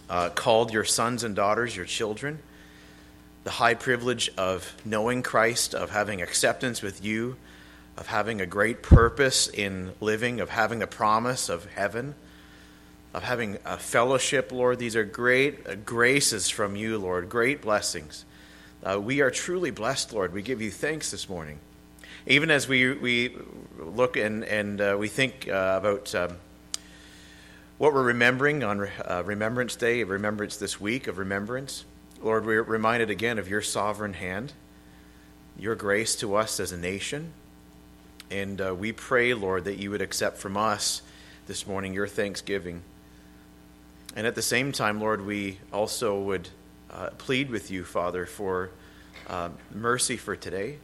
called your sons and daughters, your children, the high privilege of knowing Christ, of having acceptance with you, of having a great purpose in living, of having the promise of heaven, of having a fellowship, Lord. These are great graces from you, Lord, great blessings. We are truly blessed, Lord. We give you thanks this morning. Even as we look and we think about what we're remembering on Remembrance Day, Remembrance this week of Remembrance, Lord, we're reminded again of your sovereign hand, your grace to us as a nation. And we pray, Lord, that you would accept from us this morning your thanksgiving. And at the same time, Lord, we also would plead with you, Father, for mercy for today,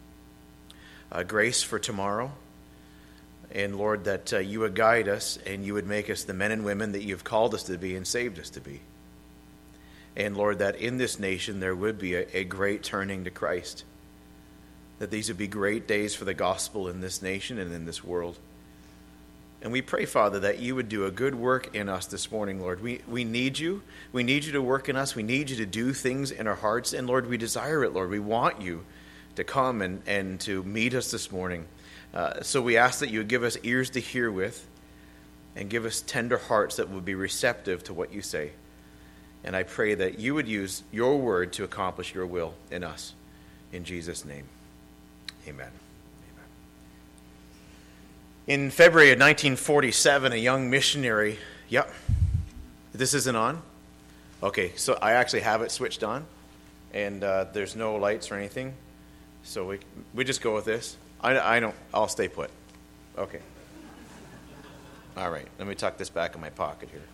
grace for tomorrow. And Lord, that you would guide us and you would make us the men and women that you've called us to be and saved us to be. And Lord, that in this nation there would be a great turning to Christ. That these would be great days for the gospel in this nation and in this world. And we pray, Father, that you would do a good work in us this morning, Lord. We need you. We need you to work in us. We need you to do things in our hearts. And Lord, we desire it, Lord. We want you to come and to meet us this morning. So we ask that you would give us ears to hear with and give us tender hearts that would be receptive to what you say. And I pray that you would use your word to accomplish your will in us. In Jesus' name, amen. In February of 1947, a young missionary... Yep. This isn't on? Okay, so I actually have it switched on. And there's no lights or anything. So we just go with this. I don't... I'll stay put. Okay. All right, let me tuck this back in my pocket here.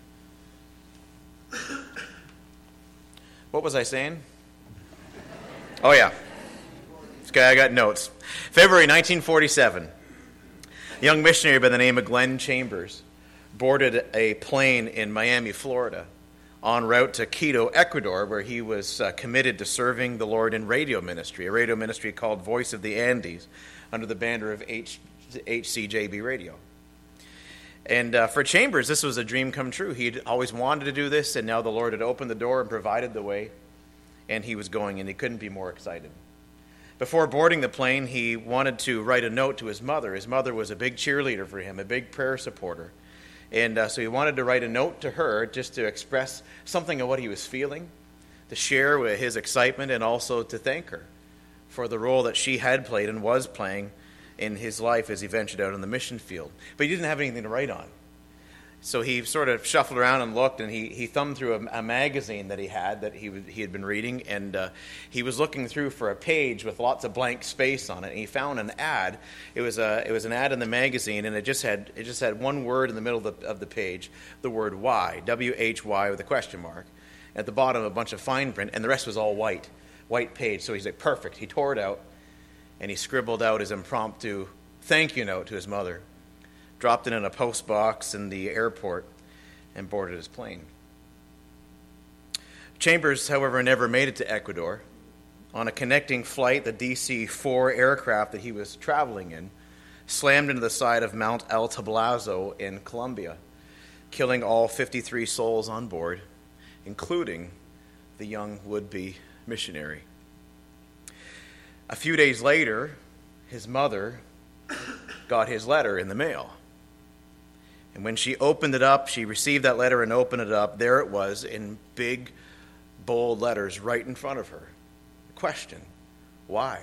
What was I saying? Oh, yeah. Okay, I got notes. February 1947. A young missionary by the name of Glenn Chambers boarded a plane in Miami, Florida, en route to Quito, Ecuador, where he was committed to serving the Lord in radio ministry, a radio ministry called Voice of the Andes, under the banner of HCJB Radio. And for Chambers, this was a dream come true. He'd always wanted to do this, and now the Lord had opened the door and provided the way, and he was going, and he couldn't be more excited. Before boarding the plane, he wanted to write a note to his mother. His mother was a big cheerleader for him, a big prayer supporter. And so he wanted to write a note to her just to express something of what he was feeling, to share with his excitement, and also to thank her for the role that she had played and was playing in his life as he ventured out on the mission field. But he didn't have anything to write on. So he sort of shuffled around and looked, and he thumbed through a magazine that he had been reading, and he was looking through for a page with lots of blank space on it, and he found an ad. It was an ad in the magazine, and it just had one word in the middle of the page, the word why, W-H-Y with a question mark. At the bottom, a bunch of fine print, and the rest was all white page. So he's like, perfect. He tore it out, and he scribbled out his impromptu thank you note to his mother, dropped it in a post box in the airport, and boarded his plane. Chambers, however, never made it to Ecuador. On a connecting flight, the DC-4 aircraft that he was traveling in slammed into the side of Mount El Tablazo in Colombia, killing all 53 souls on board, including the young would-be missionary. A few days later, his mother got his letter in the mail. And when she opened it up, she received that letter and opened it up. There it was in big, bold letters right in front of her. The question, why?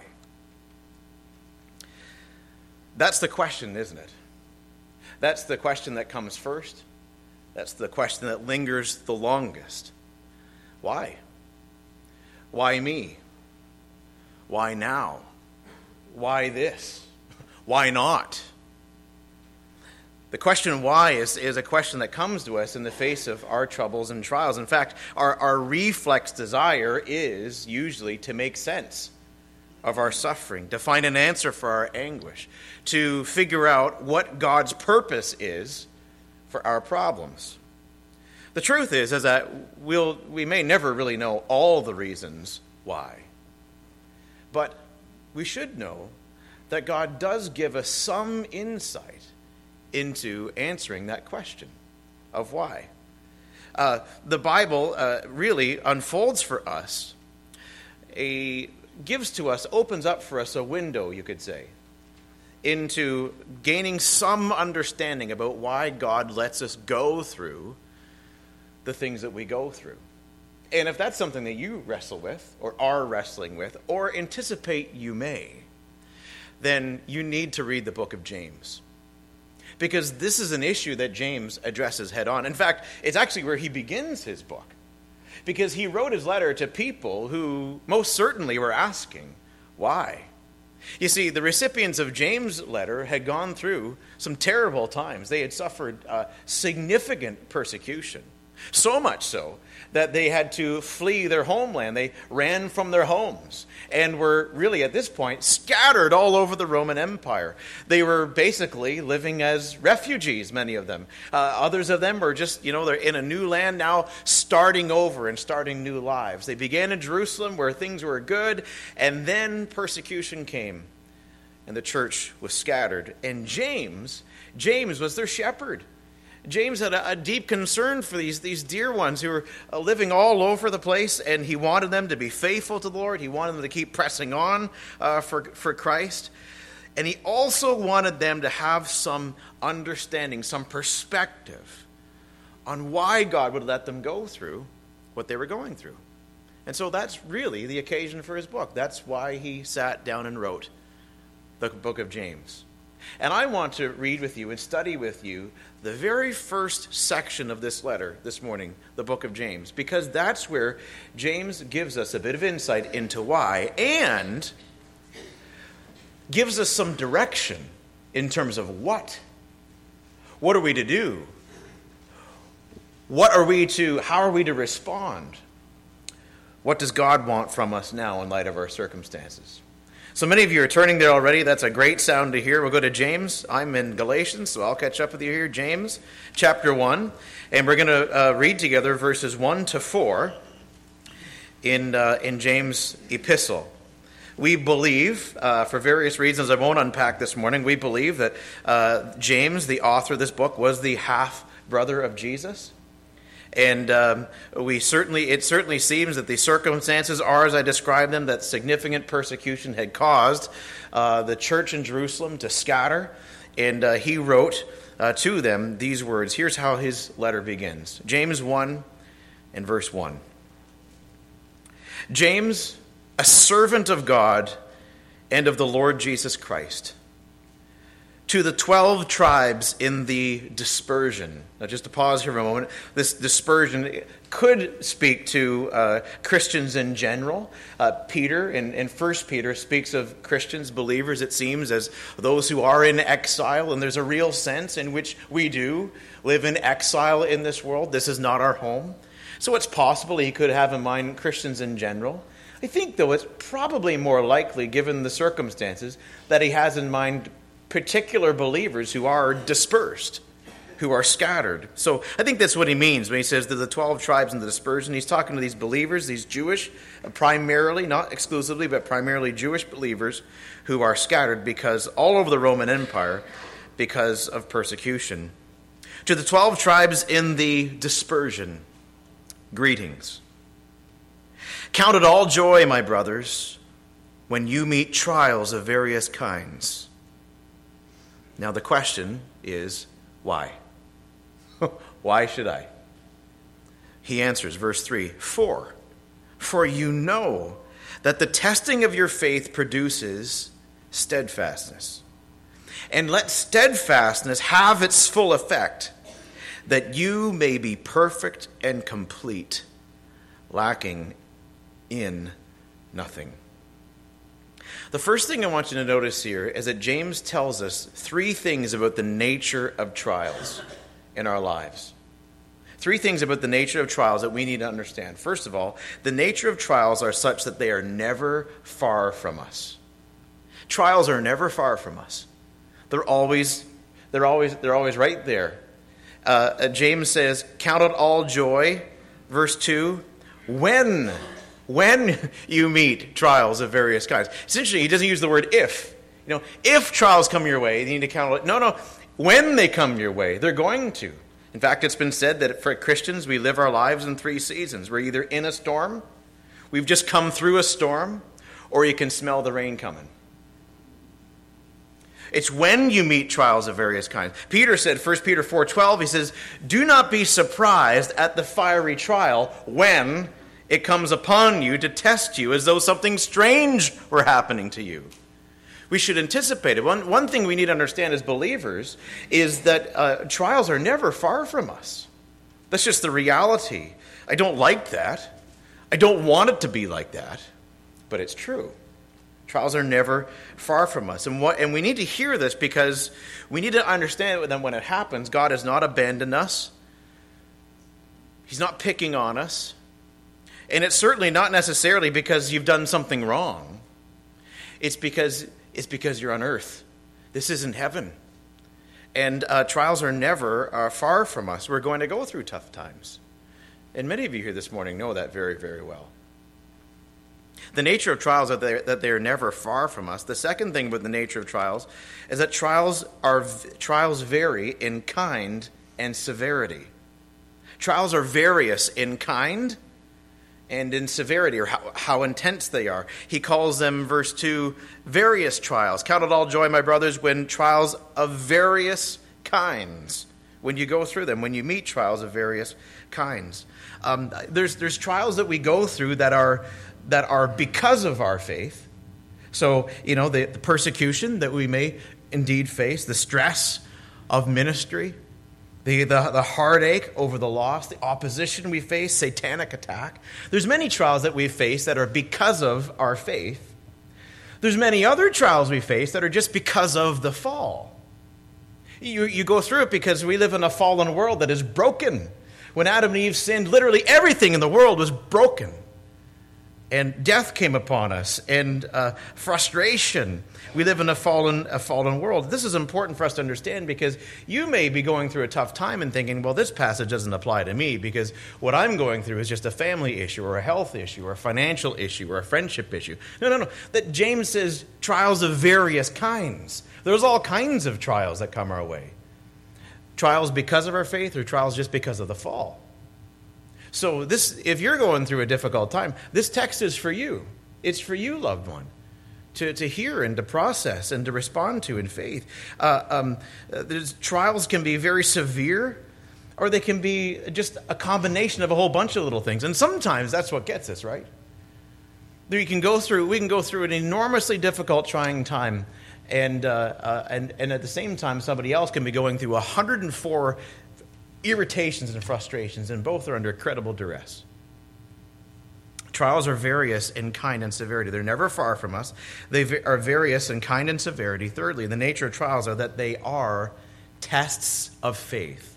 That's the question, isn't it? That's the question that comes first. That's the question that lingers the longest. Why? Why me? Why now? Why this? Why not? The question why is a question that comes to us in the face of our troubles and trials. In fact, our reflex desire is usually to make sense of our suffering, to find an answer for our anguish, to figure out what God's purpose is for our problems. The truth is that we may never really know all the reasons why, but we should know that God does give us some insight into answering that question of why. The Bible really unfolds for us, opens up for us a window, you could say, into gaining some understanding about why God lets us go through the things that we go through. And if that's something that you wrestle with, or are wrestling with, or anticipate you may, then you need to read the book of James. Because this is an issue that James addresses head on. In fact, it's actually where he begins his book. Because he wrote his letter to people who most certainly were asking, why? You see, the recipients of James' letter had gone through some terrible times. They had suffered significant persecution. So much so that they had to flee their homeland. They ran from their homes and were really, at this point, scattered all over the Roman Empire. They were basically living as refugees, many of them. Others of them were just, they're in a new land now, starting over and starting new lives. They began in Jerusalem where things were good, and then persecution came, and the church was scattered. And James was their shepherd. James had a deep concern for these dear ones who were living all over the place, and he wanted them to be faithful to the Lord. He wanted them to keep pressing on for Christ. And he also wanted them to have some understanding, some perspective on why God would let them go through what they were going through. And so that's really the occasion for his book. That's why he sat down and wrote the book of James. And I want to read with you and study with you the very first section of this letter this morning, the book of James, because that's where James gives us a bit of insight into why and gives us some direction in terms of what. What are we to do? How are we to respond? What does God want from us now in light of our circumstances? So many of you are turning there already. That's a great sound to hear. We'll go to James. I'm in Galatians, so I'll catch up with you here. James, chapter 1. And we're going to read together verses 1 to 4 in James' epistle. We believe, for various reasons I won't unpack this morning, we believe that James, the author of this book, was the half-brother of Jesus. And it certainly seems that the circumstances are, as I described them, that significant persecution had caused the church in Jerusalem to scatter. And he wrote to them these words. Here's how his letter begins. James 1 and verse 1. James, a servant of God and of the Lord Jesus Christ, to the 12 tribes in the dispersion. Now, just to pause here for a moment, this dispersion could speak to Christians in general. Peter, in 1 Peter, speaks of Christians, believers, it seems, as those who are in exile, and there's a real sense in which we do live in exile in this world. This is not our home. So it's possible he could have in mind Christians in general. I think, though, it's probably more likely, given the circumstances, that he has in mind particular believers who are dispersed, who are scattered. So I think that's what he means when he says that the 12 tribes in the dispersion. He's talking to these believers, these Jewish, primarily, not exclusively, but primarily Jewish believers who are scattered because all over the Roman Empire because of persecution. To the 12 tribes in the dispersion, greetings. Count it all joy, my brothers, when you meet trials of various kinds. Now the question is, why? Why should I? He answers, verse 3, For you know that the testing of your faith produces steadfastness. And let steadfastness have its full effect, that you may be perfect and complete, lacking in nothing. The first thing I want you to notice here is that James tells us three things about the nature of trials in our lives. Three things about the nature of trials that we need to understand. First of all, the nature of trials are such that they are never far from us. Trials are never far from us. They're always right there. James says, "Count it all joy," verse 2, when you meet trials of various kinds. It's interesting, he doesn't use the word if. If trials come your way, you need to count it. No, when they come your way, they're going to. In fact, it's been said that for Christians, we live our lives in 3 seasons. We're either in a storm, we've just come through a storm, or you can smell the rain coming. It's when you meet trials of various kinds. Peter said, 1 Peter 4:12, he says, "Do not be surprised at the fiery trial when it comes upon you to test you as though something strange were happening to you." We should anticipate it. One thing we need to understand as believers is that trials are never far from us. That's just the reality. I don't like that. I don't want it to be like that, but it's true. Trials are never far from us. And we need to hear this because we need to understand that when it happens, God has not abandoned us. He's not picking on us. And it's certainly not necessarily because you've done something wrong. It's because you're on earth. This isn't heaven. And trials are never far from us. We're going to go through tough times. And many of you here this morning know that very, very well. The nature of trials is that they are never far from us. The second thing with the nature of trials is that trials vary in kind and severity. Trials are various in kind and in severity, or how intense they are. He calls them, verse 2, various trials. Count it all joy, my brothers, when trials of various kinds, when you go through them, when you meet trials of various kinds. There's trials that we go through that are because of our faith. So, the persecution that we may indeed face, the stress of ministry, the heartache over the loss, the opposition we face, satanic attack. There's many trials that we face that are because of our faith. There's many other trials we face that are just because of the fall. You go through it because we live in a fallen world that is broken. When Adam and Eve sinned, literally everything in the world was broken. And death came upon us, and frustration. We live in a fallen world. This is important for us to understand because you may be going through a tough time and thinking, well, this passage doesn't apply to me because what I'm going through is just a family issue or a health issue or a financial issue or a friendship issue. No. That James says trials of various kinds. There's all kinds of trials that come our way. Trials because of our faith or trials just because of the fall. So if you're going through a difficult time, this text is for you. It's for you, loved one, to hear and to process and to respond to in faith. Trials can be very severe, or they can be just a combination of a whole bunch of little things. And sometimes that's what gets us, right? We can go through an enormously difficult, trying time, and at the same time, somebody else can be going through 104 irritations and frustrations, and both are under incredible duress. Trials are various in kind and severity. They're never far from us. They are various in kind and severity. Thirdly, the nature of trials are that they are tests of faith.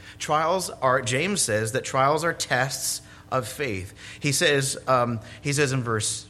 James says that trials are tests of faith. He says in verse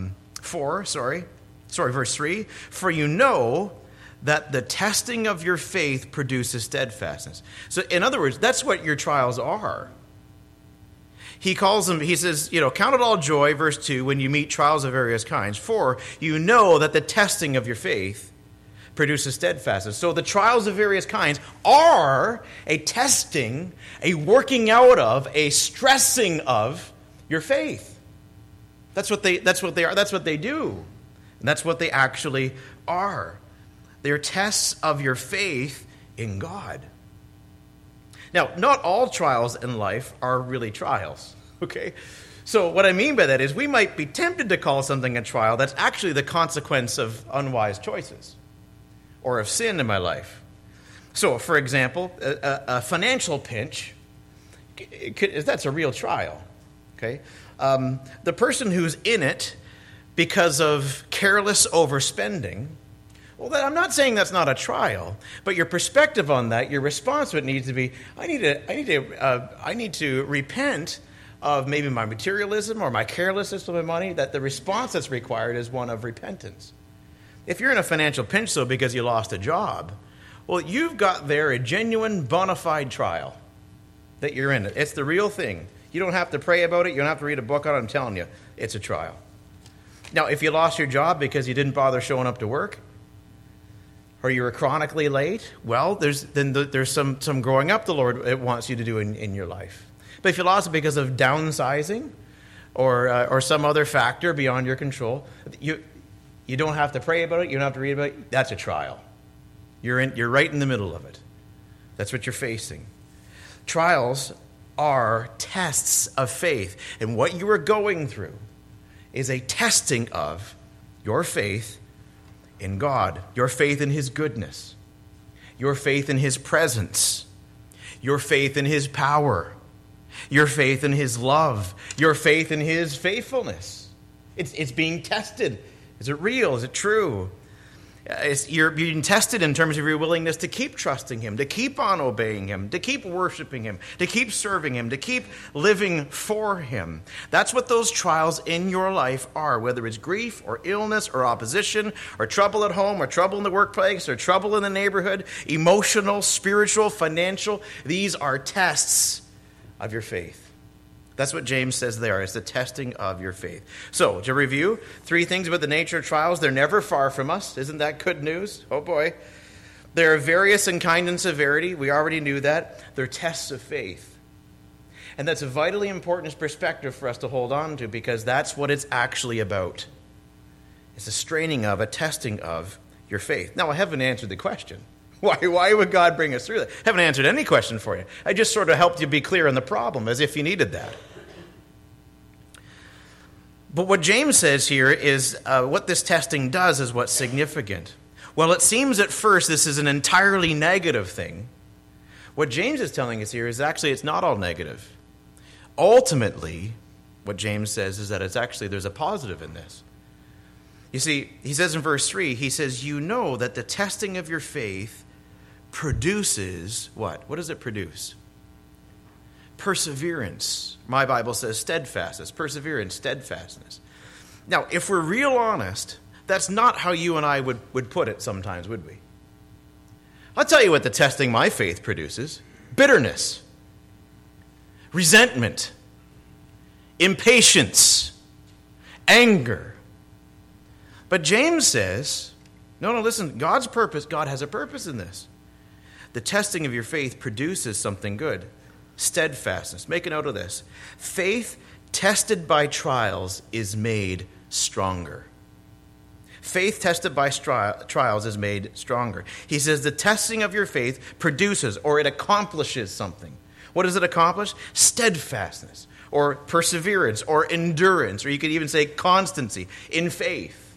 3, "For you know that the testing of your faith produces steadfastness." So in other words, that's what your trials are. He says, count it all joy, verse 2, when you meet trials of various kinds. For you know that the testing of your faith produces steadfastness. So the trials of various kinds are a testing, a working out of, a stressing of your faith. That's what they are. That's what they do. And that's what they actually are. They're tests of your faith in God. Now, not all trials in life are really trials, okay? So what I mean by that is we might be tempted to call something a trial that's actually the consequence of unwise choices or of sin in my life. So, for example, a financial pinch, that's a real trial, okay? The person who's in it because of careless overspending, well, I'm not saying that's not a trial, but your perspective on that, your response to it needs to be, I need to repent of maybe my materialism or my carelessness with my money, that the response that's required is one of repentance. If you're in a financial pinch, though, because you lost a job, well, you've got there a genuine, bona fide trial that you're in. It's the real thing. You don't have to pray about it. You don't have to read a book on it. I'm telling you, it's a trial. Now, if you lost your job because you didn't bother showing up to work, or you're chronically late, well, there's some growing up the Lord wants you to do in your life. But if you lost it because of downsizing or some other factor beyond your control, you don't have to pray about it. You don't have to read about it. That's a trial. You're right in the middle of it. That's what you're facing. Trials are tests of faith. And what you are going through is a testing of your faith in God, your faith in His goodness, your faith in His presence, your faith in His power, your faith in His love, your faith in His faithfulness. It's being tested. Is it real? Is it true? You're being tested in terms of your willingness to keep trusting Him, to keep on obeying Him, to keep worshiping Him, to keep serving Him, to keep living for Him. That's what those trials in your life are, whether it's grief or illness or opposition or trouble at home or trouble in the workplace or trouble in the neighborhood, emotional, spiritual, financial. These are tests of your faith. That's what James says there. It's the testing of your faith. So, to review, 3 things about the nature of trials. They're never far from us. Isn't that good news? Oh boy. They're various in kind and severity. We already knew that. They're tests of faith. And that's a vitally important perspective for us to hold on to, because that's what it's actually about. It's a straining of, a testing of your faith. Now, I haven't answered the question. Why would God bring us through that? I haven't answered any question for you. I just sort of helped you be clear on the problem, as if you needed that. But what James says here is what this testing does is what's significant. Well, it seems at first this is an entirely negative thing. What James is telling us here is actually it's not all negative. Ultimately, what James says is that it's actually there's a positive in this. You see, he says in verse 3, he says, you know that the testing of your faith produces what? What does it produce? Perseverance. My Bible says steadfastness. Perseverance, steadfastness. Now, if we're real honest, that's not how you and I would put it sometimes, would we? I'll tell you what the testing my faith produces. Bitterness. Resentment. Impatience. Anger. But James says, no, listen, God's purpose, God has a purpose in this. The testing of your faith produces something good. Steadfastness. Make a note of this. Faith tested by trials is made stronger. Faith tested by trials is made stronger. He says the testing of your faith produces, or it accomplishes something. What does it accomplish? Steadfastness, or perseverance, or endurance, or you could even say constancy in faith.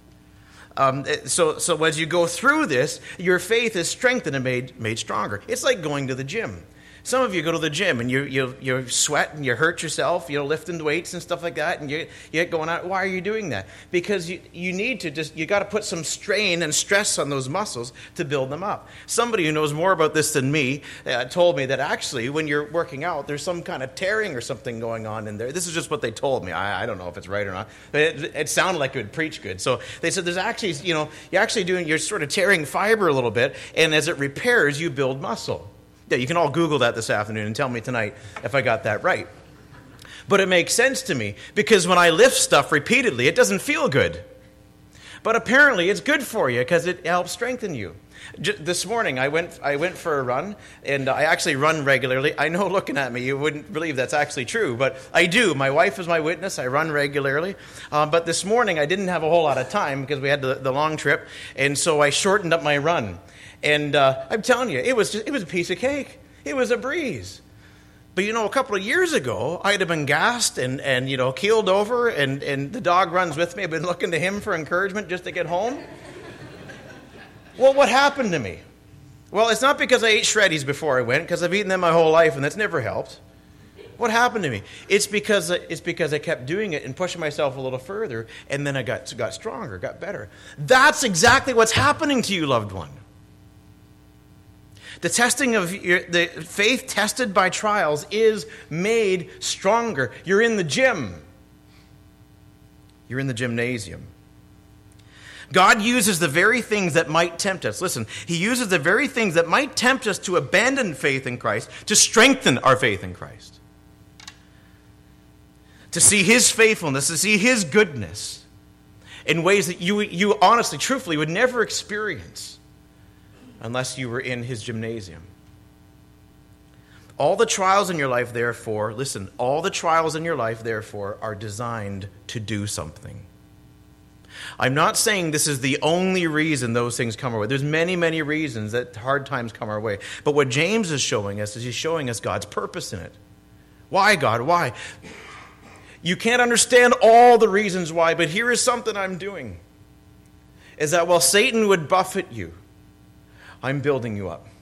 So as you go through this, your faith is strengthened and made stronger. It's like going to the gym. Some of you go to the gym and you sweat and you hurt yourself, lifting weights and stuff like that, and you get going out. Why are you doing that? Because you need to you got to put some strain and stress on those muscles to build them up. Somebody who knows more about this than me told me that actually when you're working out, there's some kind of tearing or something going on in there. This is just what they told me. I don't know if it's right or not, but it sounded like it would preach good. So they said there's actually, you're sort of tearing fiber a little bit, and as it repairs, you build muscle. Yeah, you can all Google that this afternoon and tell me tonight if I got that right. But it makes sense to me because when I lift stuff repeatedly, it doesn't feel good. But apparently it's good for you because it helps strengthen you. This morning I went for a run, and I actually run regularly. I know looking at me you wouldn't believe that's actually true, but I do. My wife is my witness. I run regularly. But this morning I didn't have a whole lot of time because we had the long trip, and so I shortened up my run. And I'm telling you, it was a piece of cake. It was a breeze. But a couple of years ago, I'd have been gassed and keeled over, and the dog runs with me. I've been looking to him for encouragement just to get home. Well, what happened to me? Well, it's not because I ate Shreddies before I went, because I've eaten them my whole life, and that's never helped. What happened to me? It's because I kept doing it and pushing myself a little further, and then I got stronger, got better. That's exactly what's happening to you, loved one. The testing of the faith tested by trials is made stronger. You're in the gym. You're in the gymnasium. God uses the very things that might tempt us. Listen, He uses the very things that might tempt us to abandon faith in Christ to strengthen our faith in Christ. To see His faithfulness, to see His goodness in ways that you honestly, truthfully would never experience unless you were in his gymnasium. All the trials in your life, therefore, listen, all the trials in your life, therefore, are designed to do something. I'm not saying this is the only reason those things come our way. There's many, many reasons that hard times come our way. But what James is showing us is he's showing us God's purpose in it. Why, God? Why? You can't understand all the reasons why, but here is something I'm doing. Is that while Satan would buffet you, I'm building you up.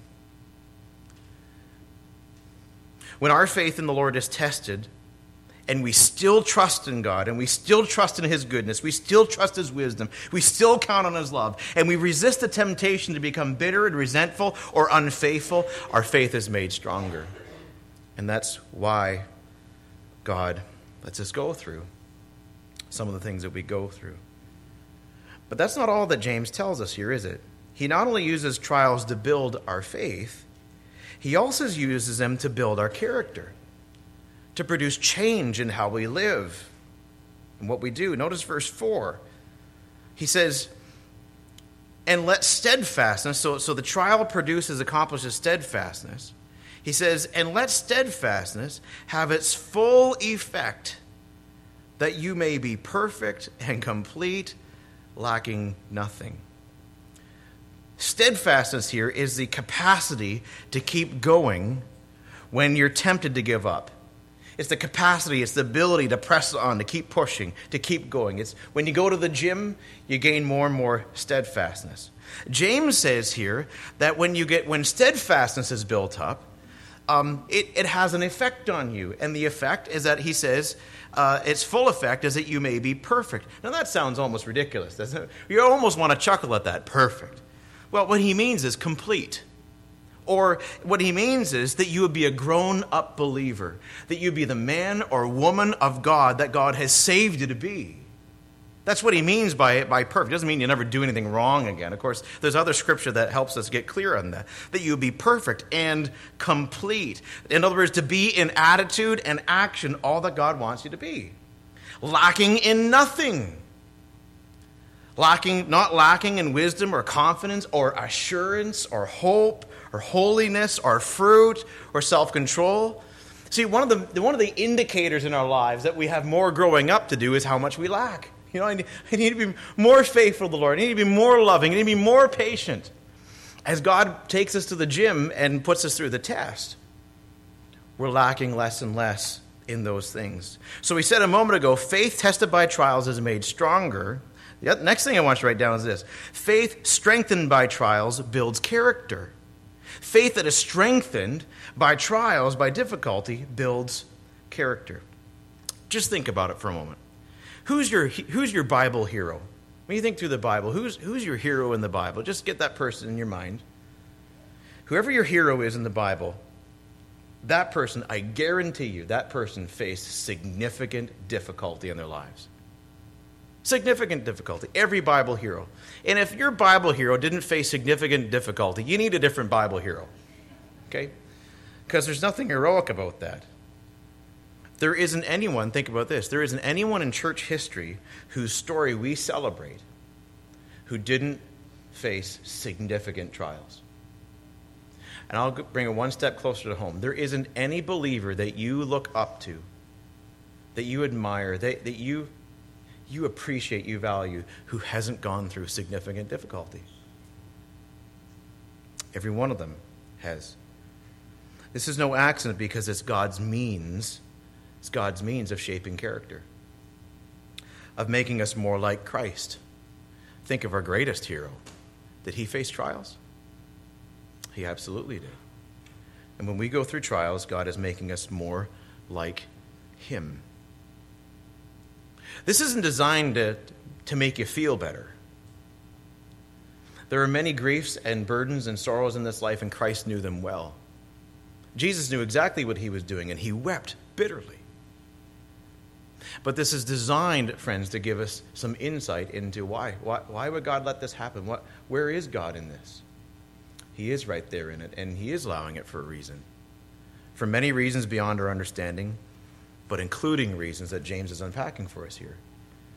When our faith in the Lord is tested, and we still trust in God, and we still trust in his goodness, we still trust his wisdom, we still count on his love, and we resist the temptation to become bitter and resentful or unfaithful, our faith is made stronger. And that's why God lets us go through some of the things that we go through. But that's not all that James tells us here, is it? He not only uses trials to build our faith, he also uses them to build our character, to produce change in how we live and what we do. Notice verse 4. He says, and let steadfastness, so the trial accomplishes steadfastness. He says, and let steadfastness have its full effect, that you may be perfect and complete, lacking nothing. Steadfastness here is the capacity to keep going when you're tempted to give up. It's the capacity, it's the ability to press on, to keep pushing, to keep going. It's when you go to the gym, you gain more and more steadfastness. James says here that when steadfastness is built up, it has an effect on you. And the effect is that he says, its full effect is that you may be perfect. Now that sounds almost ridiculous, doesn't it? You almost want to chuckle at that, perfect. Well, what he means is complete. Or what he means is that you would be a grown-up believer, that you'd be the man or woman of God that God has saved you to be. That's what he means by perfect. It doesn't mean you never do anything wrong again. Of course, there's other scripture that helps us get clear on that you would be perfect and complete. In other words, to be in attitude and action all that God wants you to be. Lacking in nothing. Not lacking in wisdom or confidence or assurance or hope or holiness or fruit or self-control. See, one of the indicators in our lives that we have more growing up to do is how much we lack. I need to be more faithful to the Lord. I need to be more loving. I need to be more patient. As God takes us to the gym and puts us through the test, we're lacking less and less in those things. So we said a moment ago, faith tested by trials is made stronger. The next thing I want you to write down is this. Faith strengthened by trials builds character. Faith that is strengthened by trials, by difficulty, builds character. Just think about it for a moment. Who's your Bible hero? When you think through the Bible, who's your hero in the Bible? Just get that person in your mind. Whoever your hero is in the Bible, that person, I guarantee you, that person faced significant difficulty in their lives. Significant difficulty. Every Bible hero. And if your Bible hero didn't face significant difficulty, you need a different Bible hero. Okay? Because there's nothing heroic about that. There isn't anyone, think about this, there isn't anyone in church history whose story we celebrate who didn't face significant trials. And I'll bring it one step closer to home. There isn't any believer that you look up to, that you admire, that you appreciate, you value, who hasn't gone through significant difficulty. Every one of them has. This is no accident because it's God's means. It's God's means of shaping character, of making us more like Christ. Think of our greatest hero. Did he face trials? He absolutely did. And when we go through trials, God is making us more like him. This isn't designed to make you feel better. There are many griefs and burdens and sorrows in this life, and Christ knew them well. Jesus knew exactly what he was doing, and he wept bitterly. But this is designed, friends, to give us some insight into why. Why would God let this happen? Where is God in this? He is right there in it, and he is allowing it for a reason. For many reasons beyond our understanding, but including reasons that James is unpacking for us here.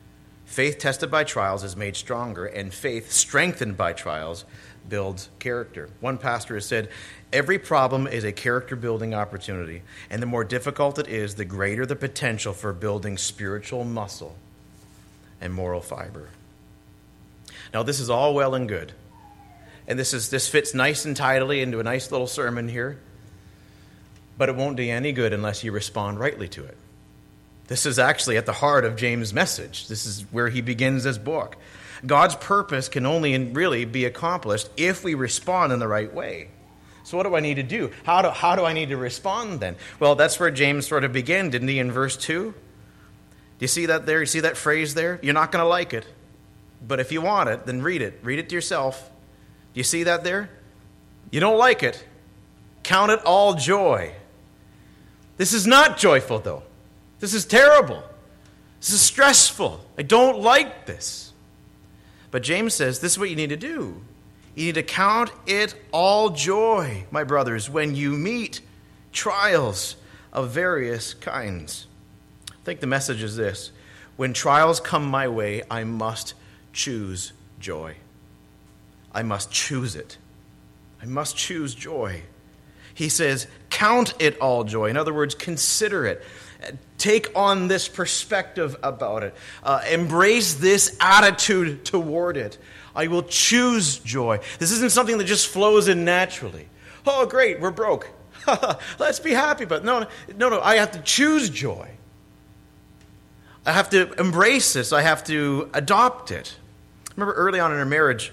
Faith tested by trials is made stronger, and faith strengthened by trials builds character. One pastor has said, every problem is a character-building opportunity, and the more difficult it is, the greater the potential for building spiritual muscle and moral fiber. Now, this is all well and good, and this fits nice and tidily into a nice little sermon here, but it won't do you any good unless you respond rightly to it. This is actually at the heart of James' message. This is where he begins this book. God's purpose can only really be accomplished if we respond in the right way. So what do I need to do? How do I need to respond then? Well, that's where James sort of began, didn't he, in verse 2? Do you see that there? You see that phrase there? You're not going to like it. But if you want it, then read it. Read it to yourself. Do you see that there? You don't like it. Count it all joy. This is not joyful, though. This is terrible. This is stressful. I don't like this. But James says this is what you need to do. You need to count it all joy, my brothers, when you meet trials of various kinds. I think the message is this. When trials come my way, I must choose joy. I must choose it. I must choose joy. He says, count it all joy. In other words, consider it. Take on this perspective about it. Embrace this attitude toward it. I will choose joy. This isn't something that just flows in naturally. Oh, great, we're broke. Let's be happy. But no, I have to choose joy. I have to embrace this. I have to adopt it. Remember early on in our marriage,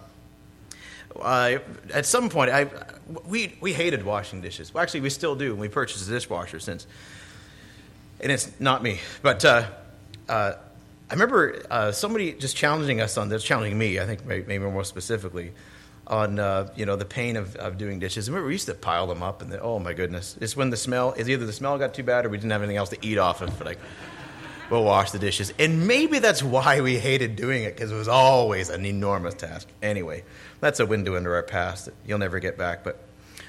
at some point, we hated washing dishes. Well, actually, we still do. We purchased a dishwasher since. And it's not me. But I remember somebody just challenging us on this, challenging me, I think maybe more specifically, on the pain of doing dishes. I remember we used to pile them up, and oh my goodness. It's when either the smell got too bad or we didn't have anything else to eat off of. But we'll wash the dishes. And maybe that's why we hated doing it, because it was always an enormous task. Anyway, that's a window into our past that you'll never get back. But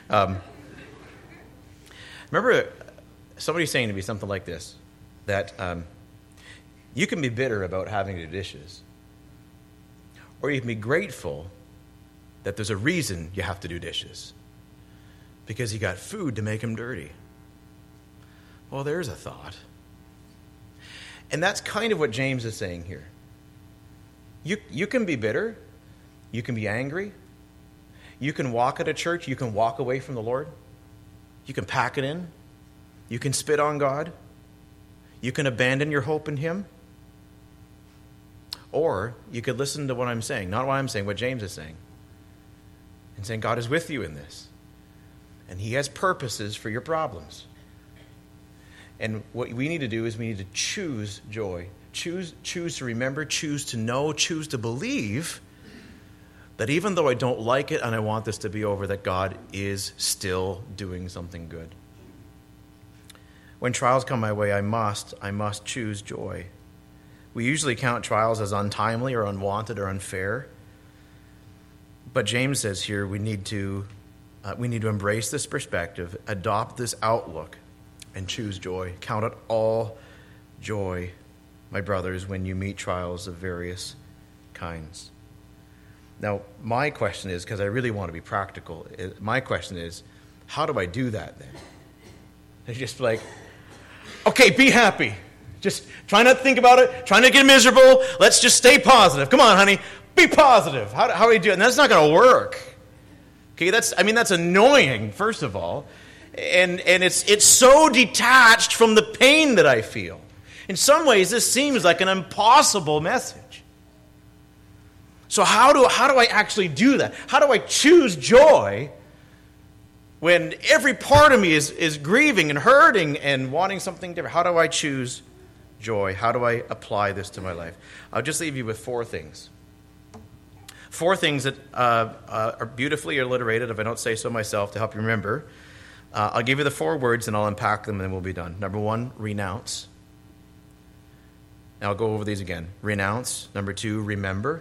remember somebody saying to me something like this, that you can be bitter about having to do dishes, or you can be grateful that there's a reason you have to do dishes, because you got food to make them dirty. Well, there's a thought. And that's kind of what James is saying here. You can be bitter. You can be angry. You can walk at a church. You can walk away from the Lord. You can pack it in. You can spit on God. You can abandon your hope in Him. Or you could listen to what I'm saying. Not what I'm saying, what James is saying. And saying God is with you in this. And He has purposes for your problems. And what we need to do is we need to choose joy. Choose to remember, choose to know, choose to believe that even though I don't like it and I want this to be over, that God is still doing something good. When trials come my way, I must choose joy. We usually count trials as untimely or unwanted or unfair. But James says here we need to embrace this perspective, adopt this outlook, and choose joy. Count it all joy, my brothers, when you meet trials of various kinds. Now, my question is, because I really want to be practical, my question is, how do I do that then? It's just like, okay, be happy. Just try not to think about it. Try not to get miserable. Let's just stay positive. Come on, honey. Be positive. How do we do it? And that's not going to work. Okay, that's annoying, first of all. And it's so detached from the pain that I feel. In some ways, this seems like an impossible message. So how do I actually do that? How do I choose joy when every part of me is grieving and hurting and wanting something different? How do I choose joy? How do I apply this to my life? I'll just leave you with four things. Four things that are beautifully alliterated, if I don't say so myself, to help you remember. I'll give you the four words and I'll unpack them and then we'll be done. Number one, renounce. Now I'll go over these again. Renounce. Number two, remember.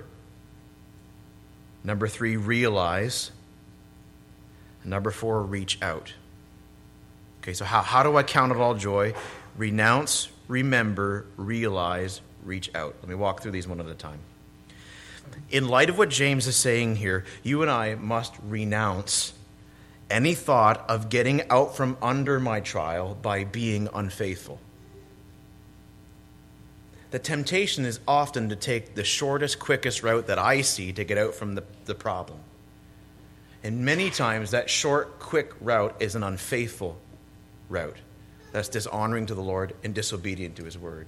Number three, realize. And number four, reach out. Okay, so how do I count it all joy? Renounce, remember, realize, reach out. Let me walk through these one at a time. In light of what James is saying here, you and I must renounce any thought of getting out from under my trial by being unfaithful. The temptation is often to take the shortest, quickest route that I see to get out from the problem. And many times that short, quick route is an unfaithful route. That's dishonoring to the Lord and disobedient to his word.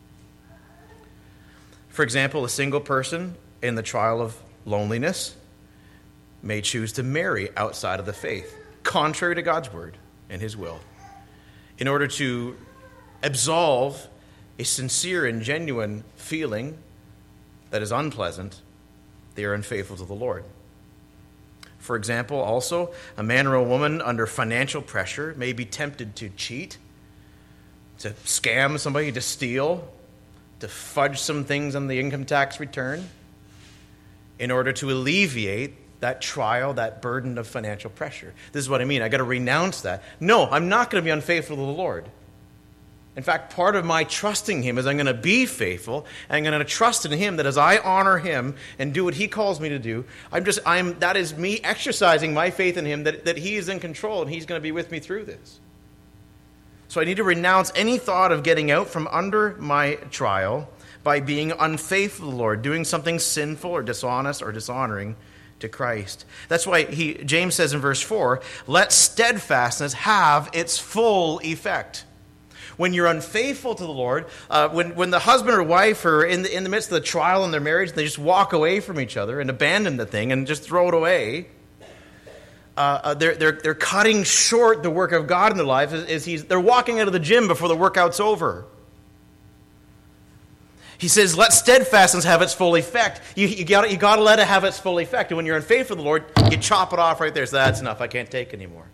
For example, a single person in the trial of loneliness may choose to marry outside of the faith, contrary to God's word and his will, in order to absolve a sincere and genuine feeling that is unpleasant. They are unfaithful to the Lord. For example, also, a man or a woman under financial pressure may be tempted to cheat, to scam somebody, to steal, to fudge some things on the income tax return in order to alleviate that trial, that burden of financial pressure. This is what I mean. I got to renounce that. No, I'm not going to be unfaithful to the Lord. In fact, part of my trusting him is I'm going to be faithful, and I'm going to trust in him that as I honor him and do what he calls me to do, that is me exercising my faith in him that he is in control and he's going to be with me through this. So I need to renounce any thought of getting out from under my trial by being unfaithful to the Lord, doing something sinful or dishonest or dishonoring to Christ. That's why James says in verse 4, let steadfastness have its full effect. When you're unfaithful to the Lord, when the husband or wife are in the midst of the trial in their marriage, they just walk away from each other and abandon the thing and just throw it away. They're cutting short the work of God in their life. They're walking out of the gym before the workout's over. He says, let steadfastness have its full effect. You got to let it have its full effect. And when you're unfaithful to the Lord, you chop it off right there. So that's enough. I can't take anymore.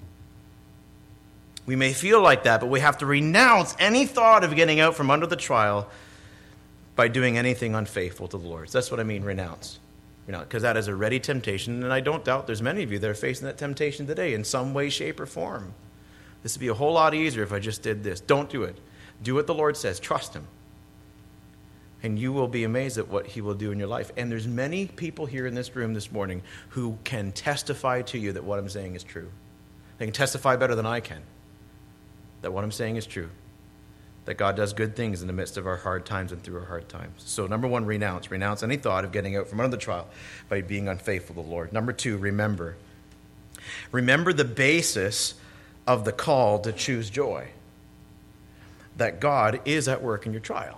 We may feel like that, but we have to renounce any thought of getting out from under the trial by doing anything unfaithful to the Lord. So that's what I mean, renounce. Because that is a ready temptation, and I don't doubt there's many of you that are facing that temptation today in some way, shape, or form. This would be a whole lot easier if I just did this. Don't do it. Do what the Lord says. Trust him. And you will be amazed at what he will do in your life. And there's many people here in this room this morning who can testify to you that what I'm saying is true. They can testify better than I can that what I'm saying is true, that God does good things in the midst of our hard times and through our hard times. So number one, renounce. Renounce any thought of getting out from under the trial by being unfaithful to the Lord. Number two, remember. Remember the basis of the call to choose joy, that God is at work in your trial.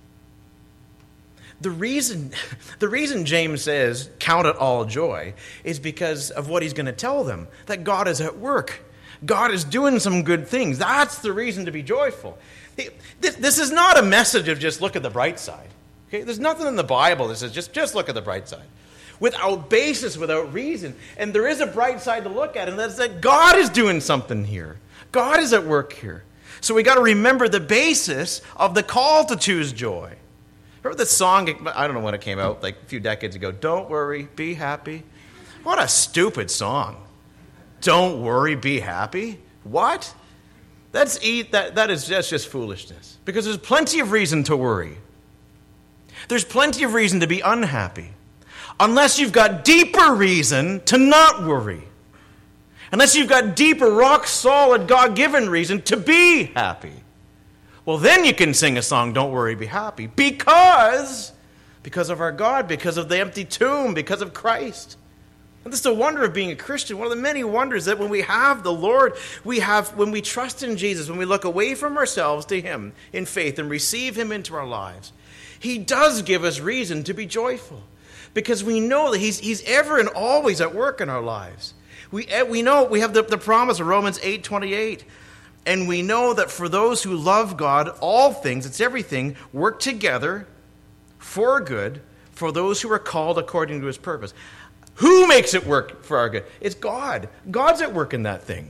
The reason James says, count it all joy, is because of what he's going to tell them, that God is at work. God is doing some good things. That's the reason to be joyful. This is not a message of just look at the bright side. Okay? There's nothing in the Bible that says just look at the bright side. Without basis, without reason. And there is a bright side to look at, and that's that God is doing something here. God is at work here. So we got to remember the basis of the call to choose joy. Remember the song, I don't know when it came out, like a few decades ago, Don't Worry, Be Happy? What a stupid song. Don't worry, be happy? What? That's just foolishness. Because there's plenty of reason to worry. There's plenty of reason to be unhappy. Unless you've got deeper reason to not worry. Unless you've got deeper, rock-solid, God-given reason to be happy. Well, then you can sing a song, Don't Worry, Be Happy. Because of our God, because of the empty tomb, because of Christ. And this is the wonder of being a Christian. One of the many wonders that when we have the Lord, when we trust in Jesus, when we look away from ourselves to him in faith and receive him into our lives, he does give us reason to be joyful. Because we know that he's ever and always at work in our lives. We know we have the promise of Romans 8:28. And we know that for those who love God, all things, it's everything, work together for good for those who are called according to his purpose. Who makes it work for our good? It's God. God's at work in that thing.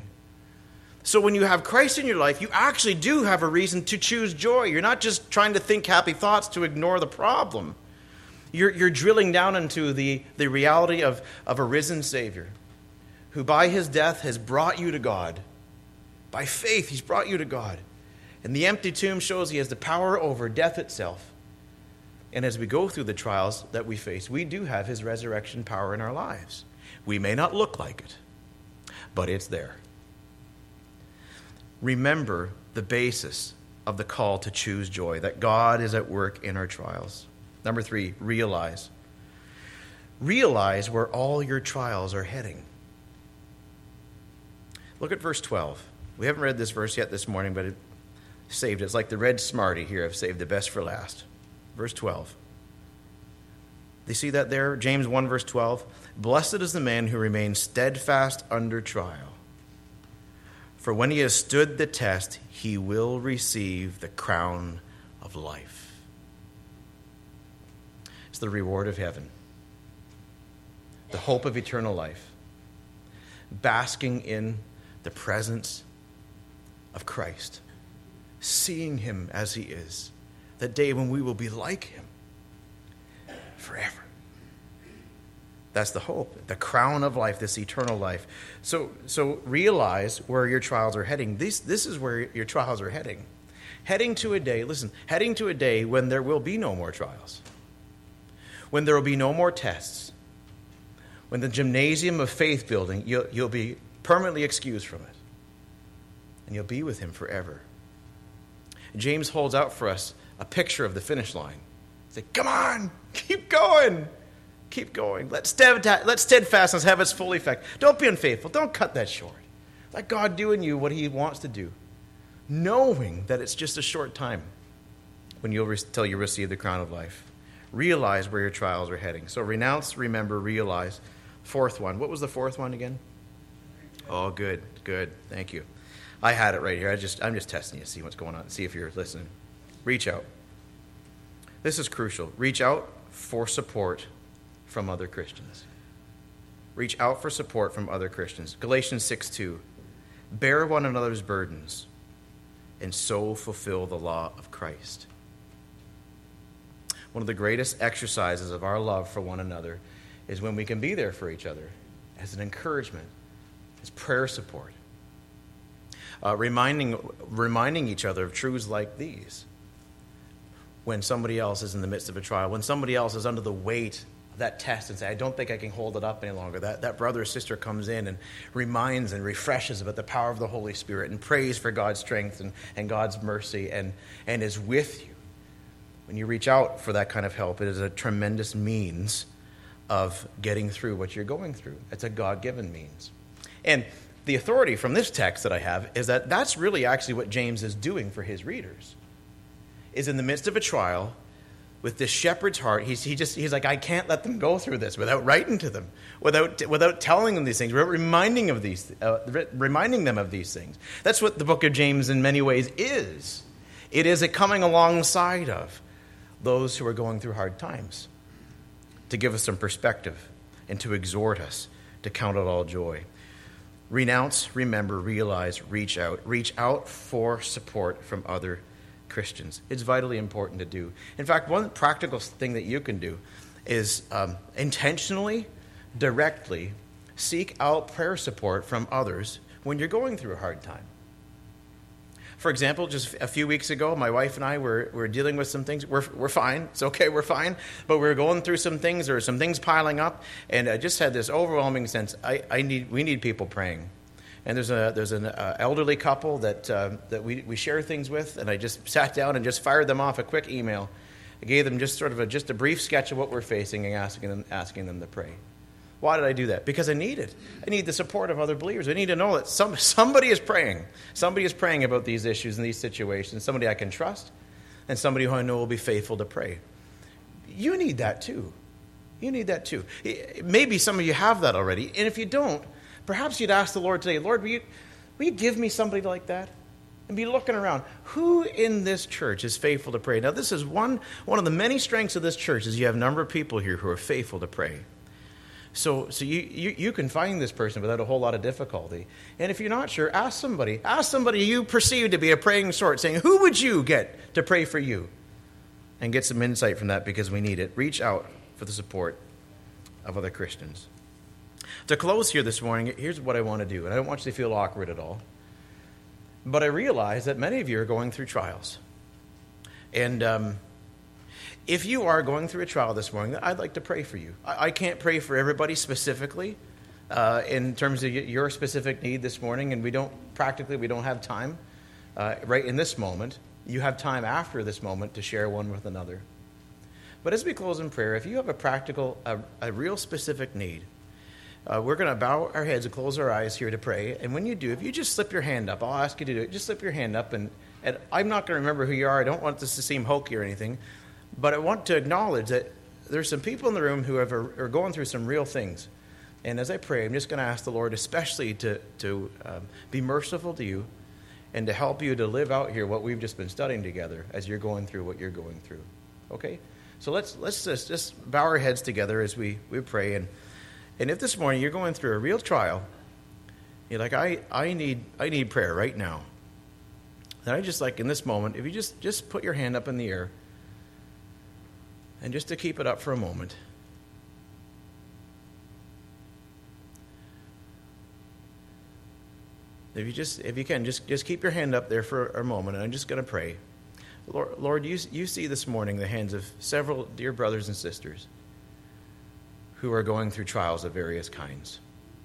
So when you have Christ in your life, you actually do have a reason to choose joy. You're not just trying to think happy thoughts to ignore the problem. You're drilling down into the reality of a risen Savior who by his death has brought you to God. By faith, he's brought you to God. And the empty tomb shows he has the power over death itself. And as we go through the trials that we face, we do have his resurrection power in our lives. We may not look like it, but it's there. Remember the basis of the call to choose joy, that God is at work in our trials. Number 3, realize. Realize where all your trials are heading. Look at verse 12. We haven't read this verse yet this morning, but it saved it. It's like the red Smartie here. I've saved the best for last. Verse 12. Do you see that there? James 1, verse 12. Blessed is the man who remains steadfast under trial. For when he has stood the test, he will receive the crown of life. It's the reward of heaven. The hope of eternal life. Basking in the presence of Christ. Seeing him as he is. That day when we will be like him forever. That's the hope, the crown of life, this eternal life. So realize where your trials are heading. This is where your trials are heading. Heading to a day when there will be no more trials. When there will be no more tests. When the gymnasium of faith building, you'll be permanently excused from it. And you'll be with him forever. James holds out for us a picture of the finish line. Say, come on, keep going. Keep going. Let steadfastness have its full effect. Don't be unfaithful. Don't cut that short. Let God do in you what he wants to do, knowing that it's just a short time till you receive the crown of life. Realize where your trials are heading. So renounce, remember, realize. Fourth one. What was the fourth one again? Oh, good. Thank you. I had it right here. I'm just testing you to see what's going on, see if you're listening. Reach out. This is crucial. Reach out for support from other Christians. Reach out for support from other Christians. Galatians 6:2. Bear one another's burdens and so fulfill the law of Christ. One of the greatest exercises of our love for one another is when we can be there for each other as an encouragement, as prayer support. Reminding each other of truths like these. When somebody else is in the midst of a trial, when somebody else is under the weight of that test and say, I don't think I can hold it up any longer, that brother or sister comes in and reminds and refreshes about the power of the Holy Spirit and prays for God's strength and God's mercy and is with you. When you reach out for that kind of help, it is a tremendous means of getting through what you're going through. It's a God-given means. And the authority from this text that I have is that that's really actually what James is doing for his readers. Is in the midst of a trial, with this shepherd's heart, he's like, I can't let them go through this without writing to them, without telling them these things, without reminding them of these things. That's what the book of James in many ways is. It is a coming alongside of those who are going through hard times, to give us some perspective and to exhort us to count it all joy. Renounce, remember, realize, reach out. Reach out for support from other Christians. It's vitally important to do. In fact, one practical thing that you can do is intentionally, directly seek out prayer support from others when you're going through a hard time. For example, just a few weeks ago, my wife and I were dealing with some things. We're fine. It's okay. We're fine. But we were going through some things. There were some things piling up, and I just had this overwhelming sense. We need people praying. And there's an elderly couple that we share things with, and I just sat down and just fired them off a quick email. I gave them just a brief sketch of what we're facing and asking them to pray. Why did I do that? Because I need it. I need the support of other believers. I need to know that somebody is praying. Somebody is praying about these issues and these situations. Somebody I can trust, and somebody who I know will be faithful to pray. You need that too. You need that too. Maybe some of you have that already, and if you don't, perhaps you'd ask the Lord today, Lord, will you give me somebody like that? And be looking around. Who in this church is faithful to pray? Now, this is one of the many strengths of this church is you have a number of people here who are faithful to pray. So you can find this person without a whole lot of difficulty. And if you're not sure, ask somebody you perceive to be a praying sort, saying, who would you get to pray for you? And get some insight from that because we need it. Reach out for the support of other Christians. To close here this morning, here's what I want to do. And I don't want you to feel awkward at all. But I realize that many of you are going through trials. And if you are going through a trial this morning, I'd like to pray for you. I can't pray for everybody specifically in terms of your specific need this morning, and we don't have time right in this moment. You have time after this moment to share one with another. But as we close in prayer, if you have a real specific need, we're going to bow our heads and close our eyes here to pray. And when you do, if you just slip your hand up, I'll ask you to do it. Just slip your hand up. And I'm not going to remember who you are. I don't want this to seem hokey or anything. But I want to acknowledge that there's some people in the room who are going through some real things. And as I pray, I'm just going to ask the Lord especially to be merciful to you and to help you to live out here what we've just been studying together as you're going through what you're going through. Okay? So let's just bow our heads together as we pray. And if this morning you're going through a real trial, you're like, I need prayer right now. Then I just like in this moment, if you just put your hand up in the air and just to keep it up for a moment. If you can, just keep your hand up there for a moment, and I'm just going to pray. Lord, you see this morning the hands of several dear brothers and sisters who are going through trials of various kinds.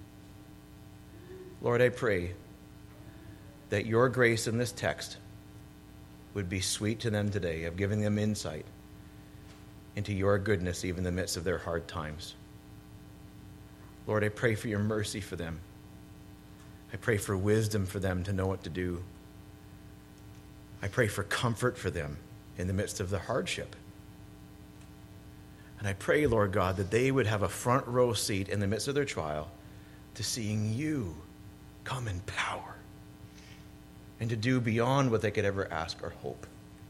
Lord, I pray that your grace in this text would be sweet to them today, of giving them insight into your goodness even in the midst of their hard times. Lord, I pray for your mercy for them. I pray for wisdom for them to know what to do. I pray for comfort for them in the midst of the hardship. And I pray, Lord God, that they would have a front row seat in the midst of their trial to seeing you come in power and to do beyond what they could ever ask or hope.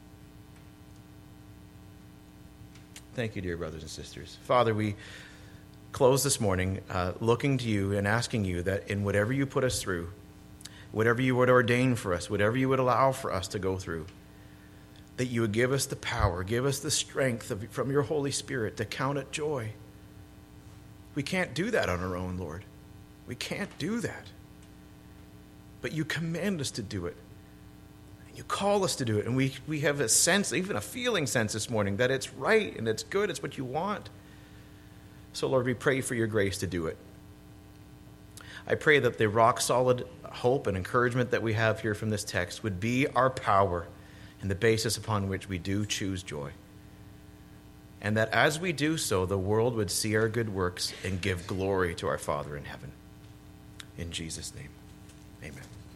Thank you, dear brothers and sisters. Father, we close this morning looking to you and asking you that in whatever you put us through, whatever you would ordain for us, whatever you would allow for us to go through, that you would give us the power, give us the strength from your Holy Spirit to count it joy. We can't do that on our own, Lord. We can't do that. But you command us to do it. And you call us to do it. And we have a sense, even a feeling sense this morning, that it's right and it's good, it's what you want. So, Lord, we pray for your grace to do it. I pray that the rock-solid hope and encouragement that we have here from this text would be our power and the basis upon which we do choose joy. And that as we do so, the world would see our good works and give glory to our Father in heaven. In Jesus' name, amen.